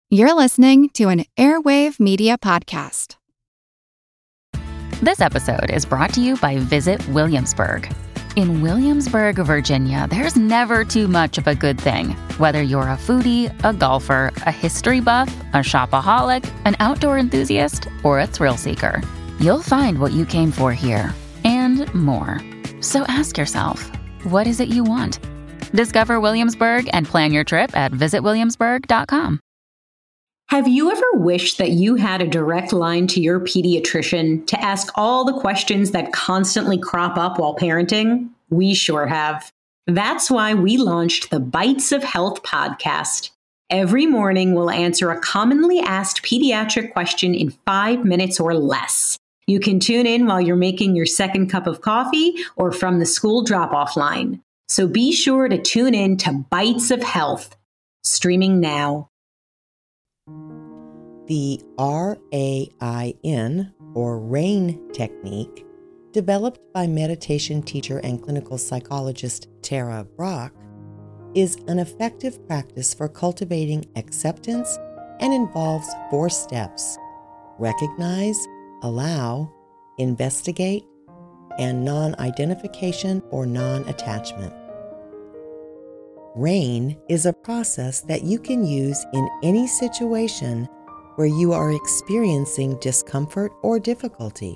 You're listening to an Airwave Media Podcast. This episode is brought to you by Visit Williamsburg. In Williamsburg, Virginia, there's never too much of a good thing. Whether you're a foodie, a golfer, a history buff, a shopaholic, an outdoor enthusiast, or a thrill seeker, you'll find what you came for here and more. So ask yourself, what is it you want? Discover Williamsburg and plan your trip at visitwilliamsburg.com. Have you ever wished that you had a direct line to your pediatrician to ask all the questions that constantly crop up while parenting? We sure have. That's why we launched the Bites of Health podcast. Every morning, we'll answer a commonly asked pediatric question in 5 minutes or less. You can tune in while you're making your second cup of coffee or from the school drop-off line. So be sure to tune in to Bites of Health, streaming now. The RAIN, or RAIN technique, developed by meditation teacher and clinical psychologist Tara Brach, is an effective practice for cultivating acceptance and involves 4 steps: recognize, allow, investigate, and non-identification or non-attachment. RAIN is a process that you can use in any situation where you are experiencing discomfort or difficulty.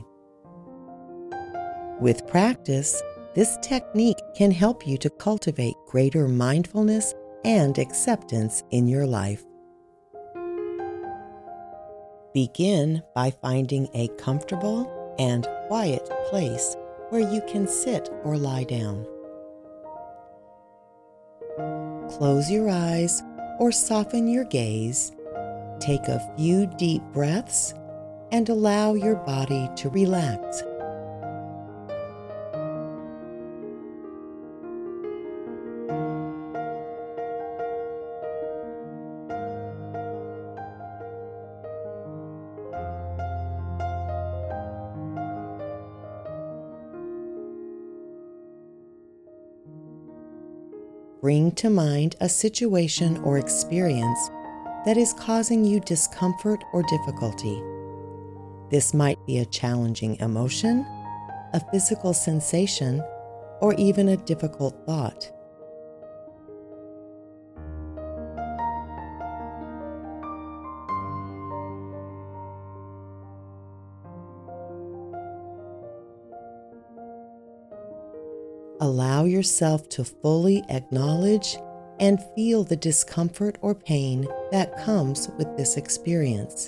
With practice, this technique can help you to cultivate greater mindfulness and acceptance in your life. Begin by finding a comfortable and quiet place where you can sit or lie down. Close your eyes or soften your gaze. Take a few deep breaths and allow your body to relax. Bring to mind a situation or experience that is causing you discomfort or difficulty. This might be a challenging emotion, a physical sensation, or even a difficult thought. Allow yourself to fully acknowledge and feel the discomfort or pain that comes with this experience.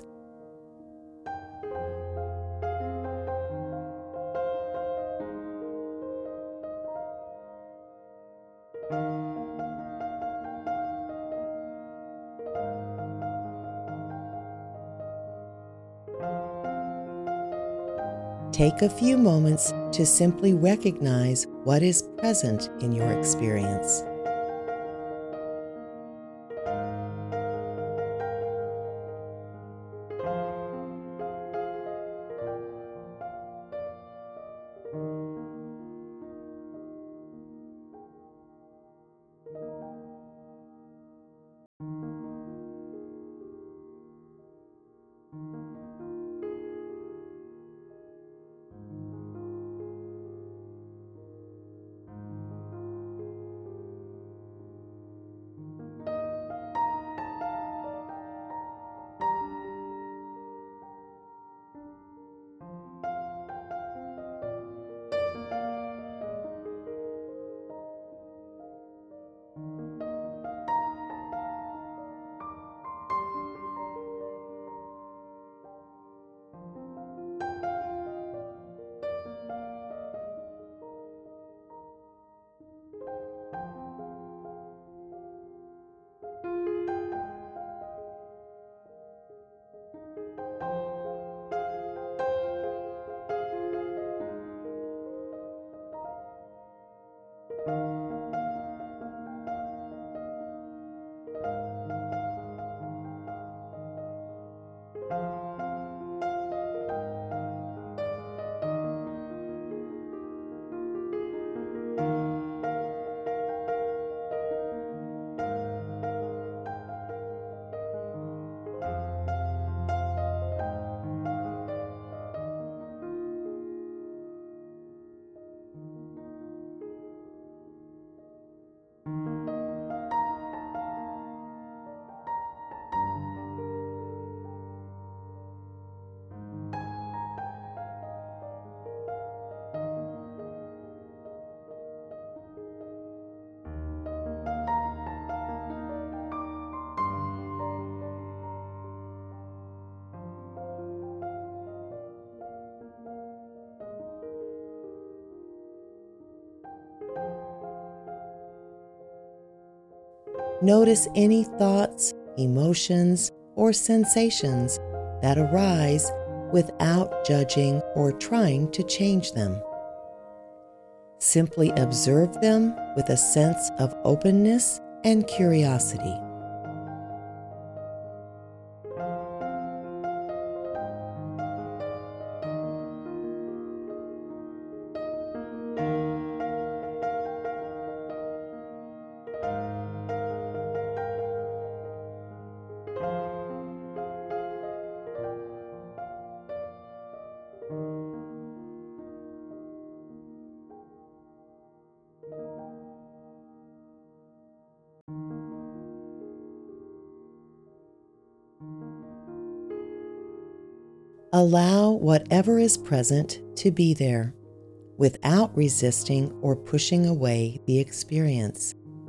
Take a few moments to simply recognize what is present in your experience. Notice any thoughts, emotions, or sensations that arise without judging or trying to change them. Simply observe them with a sense of openness and curiosity. Allow whatever is present to be there, without resisting or pushing away the experience.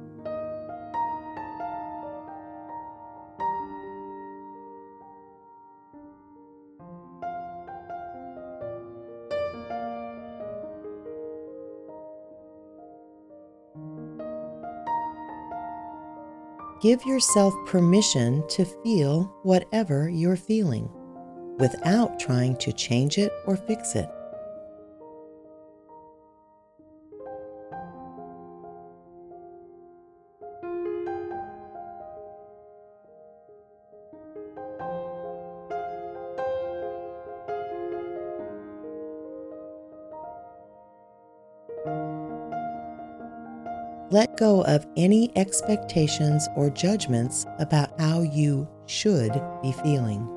Give yourself permission to feel whatever you're feeling, without trying to change it or fix it. Let go of any expectations or judgments about how you should be feeling.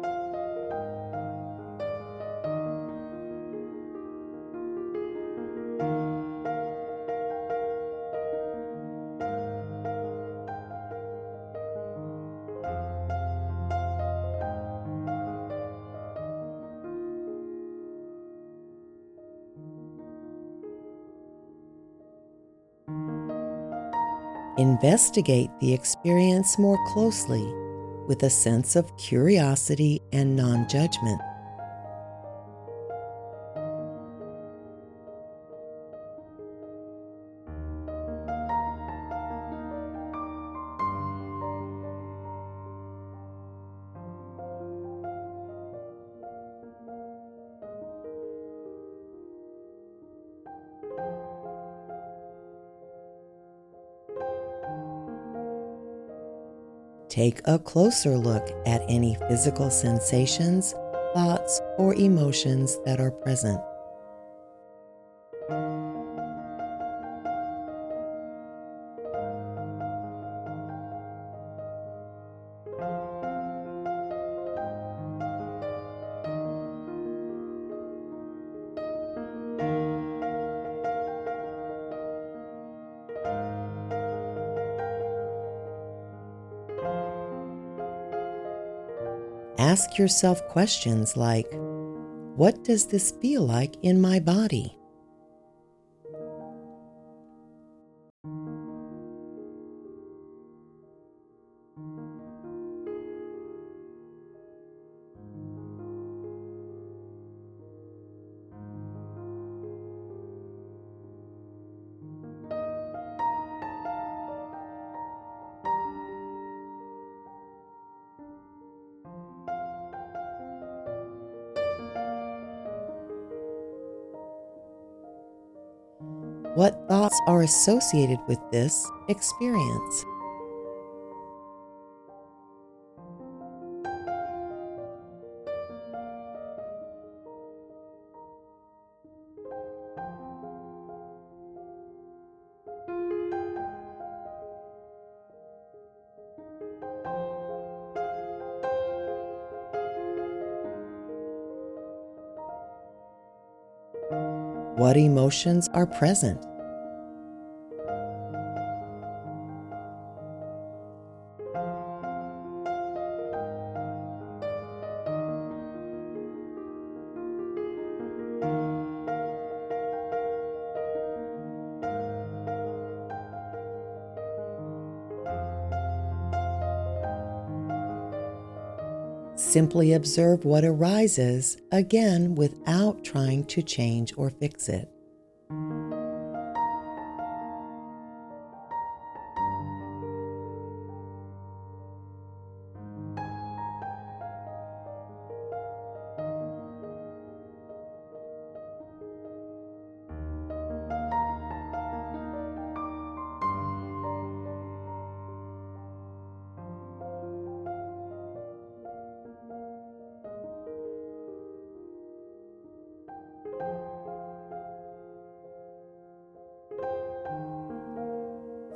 Investigate the experience more closely with a sense of curiosity and non-judgment. Take a closer look at any physical sensations, thoughts, or emotions that are present. Ask yourself questions like, what does this feel like in my body? What thoughts are associated with this experience? What emotions are present? Simply observe what arises, again without trying to change or fix it.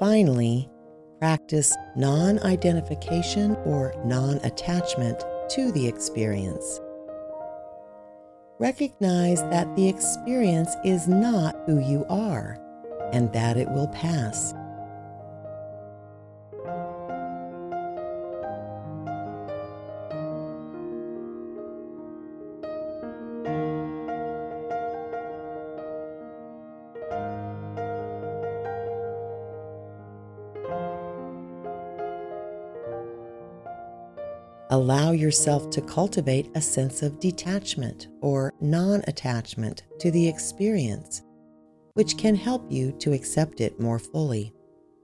Finally, practice non-identification or non-attachment to the experience. Recognize that the experience is not who you are and that it will pass. Allow yourself to cultivate a sense of detachment or non-attachment to the experience, which can help you to accept it more fully.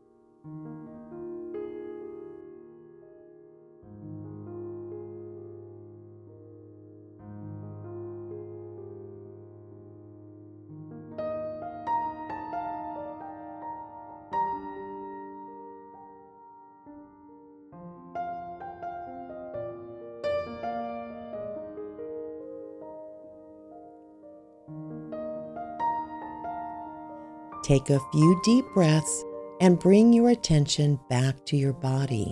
Take a few deep breaths and bring your attention back to your body.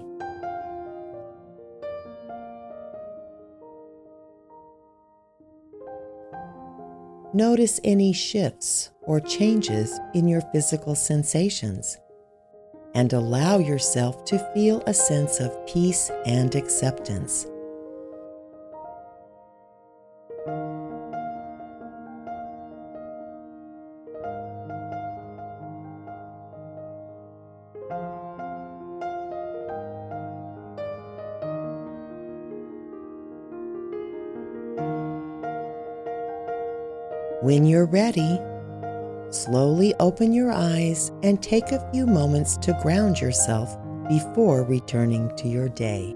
Notice any shifts or changes in your physical sensations, and allow yourself to feel a sense of peace and acceptance. When you're ready, slowly open your eyes and take a few moments to ground yourself before returning to your day.